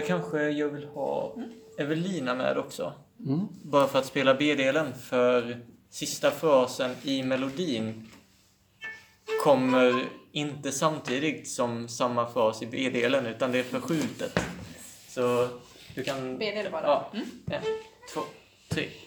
kanske jag vill ha Evelina med också. Bara för att spela B-delen, för sista frasen i melodin kommer inte samtidigt som samma fras i B-delen, utan det är förskjutet. Så du kan... B-del bara. Ja. 1, 2, 3.